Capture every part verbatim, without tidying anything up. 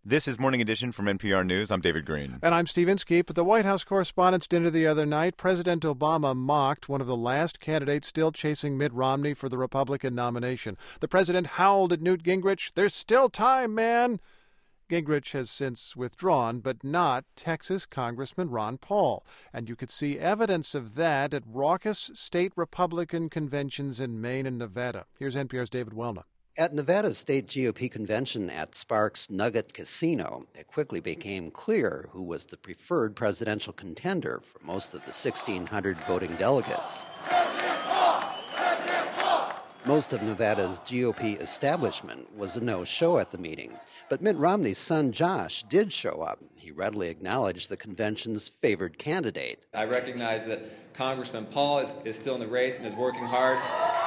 This is Morning Edition from N P R News. I'm David Green. And I'm Steve Inskeep. At the White House Correspondents' Dinner the other night, President Obama mocked one of the last candidates still chasing Mitt Romney for the Republican nomination. The president howled at Newt Gingrich, "There's still time, man!" Gingrich has since withdrawn, but not Texas Congressman Ron Paul. And you could see evidence of that at raucous state Republican conventions in Maine and Nevada. Here's N P R's David Welna. At Nevada's state G O P convention at Sparks Nugget Casino, it quickly became clear who was the preferred presidential contender for most of the sixteen hundred voting delegates. President Paul! President Paul! Most of Nevada's G O P establishment was a no-show at the meeting, but Mitt Romney's son Josh did show up. He readily acknowledged the convention's favored candidate. I recognize that Congressman Paul is, is still in the race and is working hard.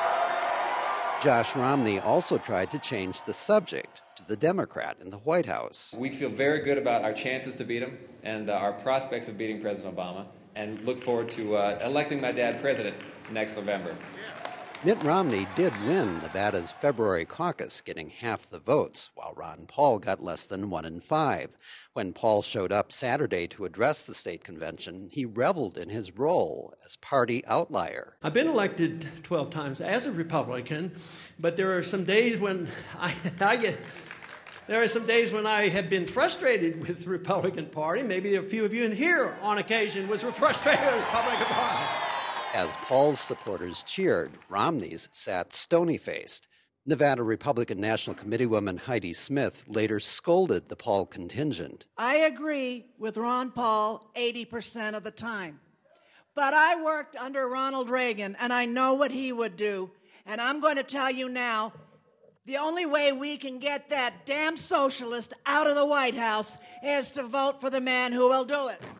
Josh Romney also tried to change the subject to the Democrat in the White House. We feel very good about our chances to beat him and uh, our prospects of beating President Obama, and look forward to uh, electing my dad president next November. Mitt Romney did win Nevada's February caucus, getting half the votes, while Ron Paul got less than one in five. When Paul showed up Saturday to address the state convention, he reveled in his role as party outlier. I've been elected twelve times as a Republican, but there are some days when I, I get... There are some days when I have been frustrated with the Republican Party. Maybe a few of you in here on occasion was frustrated with the Republican Party. As Paul's supporters cheered, Romney's sat stony-faced. Nevada Republican National Committee woman Heidi Smith later scolded the Paul contingent. I agree with Ron Paul eighty percent of the time. But I worked under Ronald Reagan, and I know what he would do. And I'm going to tell you now, the only way we can get that damn socialist out of the White House is to vote for the man who will do it.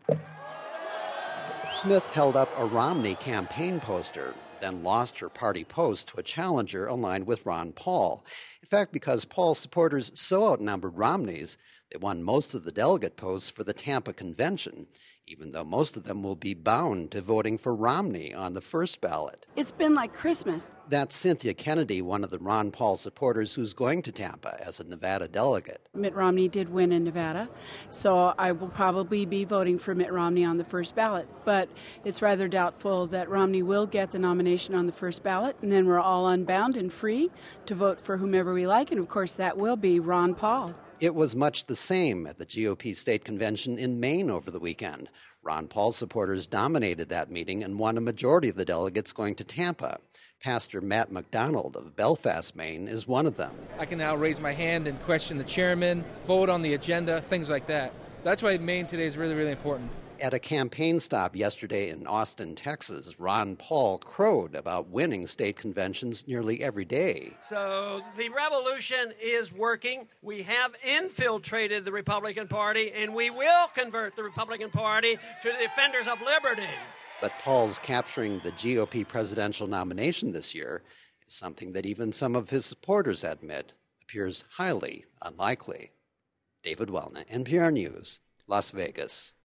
Smith held up a Romney campaign poster, then lost her party post to a challenger aligned with Ron Paul. In fact, because Paul's supporters so outnumbered Romney's, they won most of the delegate posts for the Tampa convention, even though most of them will be bound to voting for Romney on the first ballot. It's been like Christmas. That's Cynthia Kennedy, one of the Ron Paul supporters who's going to Tampa as a Nevada delegate. Mitt Romney did win in Nevada, so I will probably be voting for Mitt Romney on the first ballot. But it's rather doubtful that Romney will get the nomination on the first ballot, and then we're all unbound and free to vote for whomever we like, and of course that will be Ron Paul. It was much the same at the G O P state convention in Maine over the weekend. Ron Paul supporters dominated that meeting and won a majority of the delegates going to Tampa. Pastor Matt McDonald of Belfast, Maine, is one of them. I can now raise my hand and question the chairman, vote on the agenda, things like that. That's why Maine today is really, really important. At a campaign stop yesterday in Austin, Texas, Ron Paul crowed about winning state conventions nearly every day. So the revolution is working. We have infiltrated the Republican Party, and we will convert the Republican Party to the defenders of liberty. But Paul's capturing the G O P presidential nomination this year is something that even some of his supporters admit appears highly unlikely. David Welna, N P R News, Las Vegas.